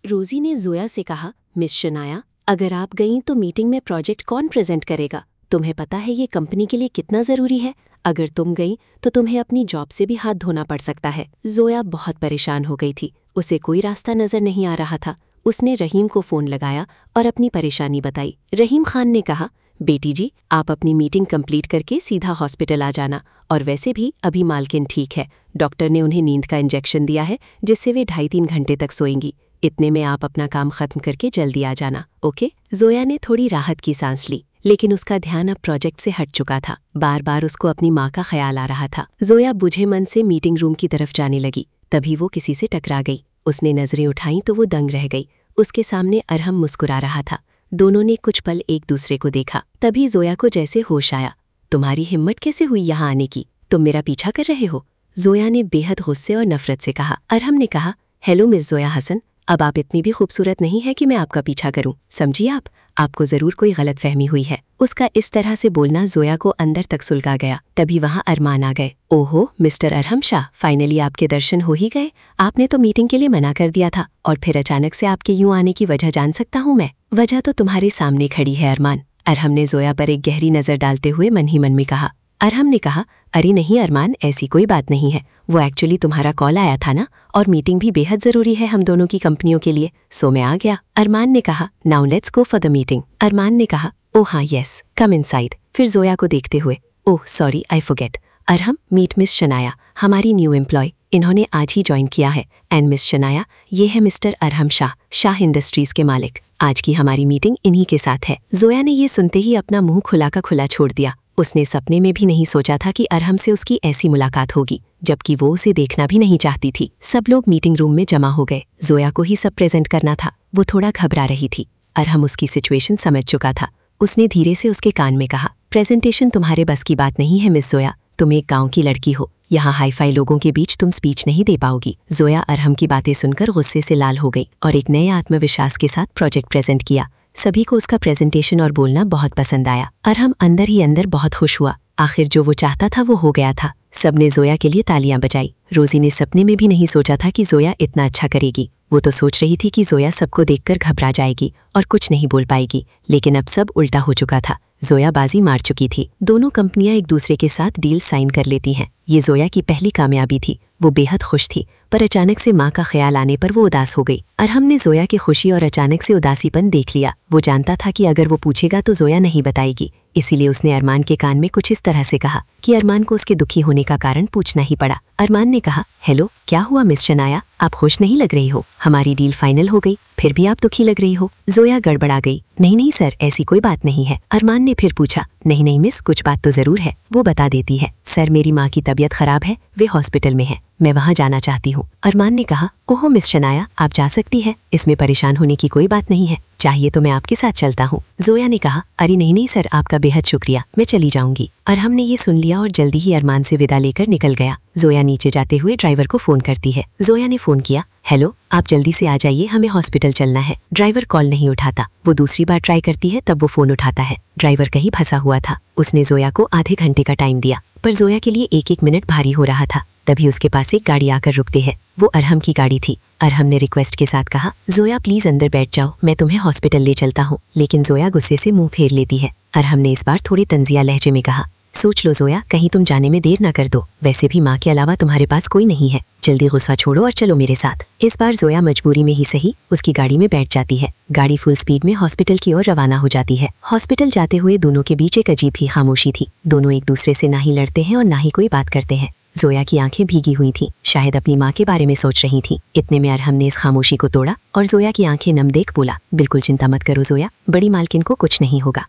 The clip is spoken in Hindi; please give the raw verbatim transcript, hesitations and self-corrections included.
रोजी ने जोया से कहा, मिस शनाया, अगर आप गईं तो मीटिंग में प्रोजेक्ट कौन प्रेजेंट करेगा? तुम्हें पता है ये कंपनी के लिए कितना ज़रूरी है। अगर तुम गई तो तुम्हें अपनी जॉब से भी हाथ धोना पड़ सकता है। जोया बहुत परेशान हो गई थी। उसे कोई रास्ता नज़र नहीं आ रहा था। उसने रहीम को फ़ोन लगाया और अपनी परेशानी बताई। रहीम खान ने कहा, बेटी जी, आप अपनी मीटिंग कंप्लीट करके सीधा हॉस्पिटल आ जाना। और वैसे भी अभी मालकिन ठीक है। डॉक्टर ने उन्हें नींद का इंजेक्शन दिया है जिससे वे ढाई तीन घंटे तक सोएंगी। इतने में आप अपना काम खत्म करके जल्दी आ जाना, ओके? जोया ने थोड़ी राहत की सांस ली, लेकिन उसका ध्यान अब प्रोजेक्ट से हट चुका था। बार बार उसको अपनी माँ का ख्याल आ रहा था। जोया बुझे मन से मीटिंग रूम की तरफ जाने लगी। तभी वो किसी से टकरा गई। उसने नजरें उठाईं तो वो दंग रह गई। उसके सामने अरहम मुस्कुरा रहा था। दोनों ने कुछ पल एक दूसरे को देखा। तभी जोया को जैसे होश आया। तुम्हारी हिम्मत कैसे हुई यहाँ आने की? तुम मेरा पीछा कर रहे हो? जोया ने बेहद गुस्से और नफरत से कहा। अरहम ने कहा, हेलो मिस जोया हसन, अब आप इतनी भी खूबसूरत नहीं है कि मैं आपका पीछा करूं। समझिए आप आपको जरूर कोई गलत फहमी हुई है। उसका इस तरह से बोलना जोया को अंदर तक सुलगा गया। तभी वहां अरमान आ गए। ओहो मिस्टर अरहम शाह, फाइनली आपके दर्शन हो ही गए। आपने तो मीटिंग के लिए मना कर दिया था और फिर अचानक से आपके यूं आने की वजह जान सकता हूं मैं? वजह तो तुम्हारे सामने खड़ी है अरमान। अरहम ने जोया पर एक गहरी नजर डालते हुए मन ही मन में कहा। अरहम ने कहा, अरे नहीं अरमान, ऐसी कोई बात नहीं है। वो एक्चुअली तुम्हारा कॉल आया था ना, और मीटिंग भी बेहद जरूरी है हम दोनों की कंपनियों के लिए, सो मैं आ गया। अरमान ने कहा, now let's go for the meeting. Arman ने कहा, ओह हाँ यस, कम इनसाइड। फिर जोया को देखते हुए, oh sorry I forget. Arham, meet miss Shanaya, हमारी न्यू एम्प्लॉय। इन्होंने आज ही ज्वाइन किया है। एंड मिस शनाया, ये है मिस्टर अरहम शाह, शाह इंडस्ट्रीज के मालिक। आज की हमारी मीटिंग इन्हीं के साथ है। जोया ने ये सुनते ही अपना मुंह खुला का खुला छोड़ दिया। उसने सपने में भी नहीं सोचा था कि अरहम से उसकी ऐसी मुलाकात होगी, जबकि वो उसे देखना भी नहीं चाहती थी। सब लोग मीटिंग रूम में जमा हो गए। जोया को ही सब प्रेजेंट करना था। वो थोड़ा घबरा रही थी। अरहम उसकी सिचुएशन समझ चुका था। उसने धीरे से उसके कान में कहा, प्रेजेंटेशन तुम्हारे बस की बात नहीं है मिस जोया। तुम एक गाँव की लड़की हो। यहाँ हाई फाई लोगों के बीच तुम स्पीच नहीं दे पाओगी। जोया अरहम की बातें सुनकर गुस्से से लाल हो गई और एक नए आत्मविश्वास के साथ प्रोजेक्ट प्रेजेंट किया। सभी को उसका प्रेजेंटेशन और बोलना बहुत पसंद आया। अरहम अंदर ही अंदर बहुत खुश हुआ। आखिर जो वो चाहता था वो हो गया था। सबने जोया के लिए तालियां बजाई। रोजी ने सपने में भी नहीं सोचा था कि जोया इतना अच्छा करेगी। वो तो सोच रही थी कि जोया सबको देखकर घबरा जाएगी और कुछ नहीं बोल पाएगी, लेकिन अब सब उल्टा हो चुका था। जोया बाजी मार चुकी थी। दोनों कंपनियां एक दूसरे के साथ डील साइन कर लेती हैं। ये जोया की पहली कामयाबी थी। वो बेहद खुश थी, पर अचानक से माँ का ख्याल आने पर वो उदास हो गई। अरहम ने जोया की खुशी और अचानक से उदासीपन देख लिया। वो जानता था कि अगर वो पूछेगा तो जोया नहीं बताएगी, इसीलिए उसने अरमान के कान में कुछ इस तरह से कहा कि अरमान को उसके दुखी होने का कारण पूछना ही पड़ा। अरमान ने कहा, हेलो, क्या हुआ मिस शनाया, आप खुश नहीं लग रही हो? हमारी डील फाइनल हो गई, फिर भी आप दुखी लग रही हो। जोया गड़बड़ा गई। नहीं नहीं सर, ऐसी कोई बात नहीं है। अरमान ने फिर पूछा, नहीं नहीं मिस, कुछ बात तो जरूर है, वो बता देती है। सर, मेरी माँ की तबीयत खराब है, वे हॉस्पिटल में है, मैं वहाँ जाना चाहती हूँ। अरमान ने कहा, ओहो मिस शनाया, आप जा सकती है, इसमें परेशान होने की कोई बात नहीं है, चाहिए तो मैं आपके साथ चलता हूँ। जोया ने कहा, अरे नहीं नहीं सर, आपका बेहद शुक्रिया, मैं चली जाऊंगी। अरहम ने ये सुन लिया और जल्दी ही अरमान से विदा लेकर निकल गया। जोया नीचे जाते हुए ड्राइवर को फोन करती है। जोया ने फोन किया, हेलो, आप जल्दी से आ जाइए, हमें हॉस्पिटल चलना है। ड्राइवर कॉल नहीं उठाता। वो दूसरी बार ट्राई करती है, तब वो फोन उठाता है। ड्राइवर कहीं फंसा हुआ था। उसने जोया को आधे घंटे का टाइम दिया, पर जोया के लिए एक एक मिनट भारी हो रहा था। तभी उसके पास एक गाड़ी आकर रुकती है। वो अरहम की गाड़ी थी। अरहम ने रिक्वेस्ट के साथ कहा, जोया प्लीज अंदर बैठ जाओ, मैं तुम्हें हॉस्पिटल ले चलता हूँ। लेकिन जोया गुस्से से मुंह फेर लेती है। अरहम ने इस बार थोड़ी तंजिया लहजे में कहा, सोच लो जोया, कहीं तुम जाने में देर ना कर दो। वैसे भी माँ के अलावा तुम्हारे पास कोई नहीं है। जल्दी गुस्सा छोड़ो और चलो मेरे साथ। इस बार जोया मजबूरी में ही सही उसकी गाड़ी में बैठ जाती है। गाड़ी फुल स्पीड में हॉस्पिटल की ओर रवाना हो जाती है। हॉस्पिटल जाते हुए दोनों के बीच एक अजीब ही खामोशी थी। दोनों एक दूसरे से ना ही लड़ते हैं और ना ही कोई बात करते हैं। जोया की आंखें भीगी हुई थीं, शायद अपनी माँ के बारे में सोच रही थी। इतने में अरहम ने इस खामोशी को तोड़ा और जोया की आंखें नम देख बोला, बिल्कुल चिंता मत करो जोया, बड़ी मालकिन को कुछ नहीं होगा।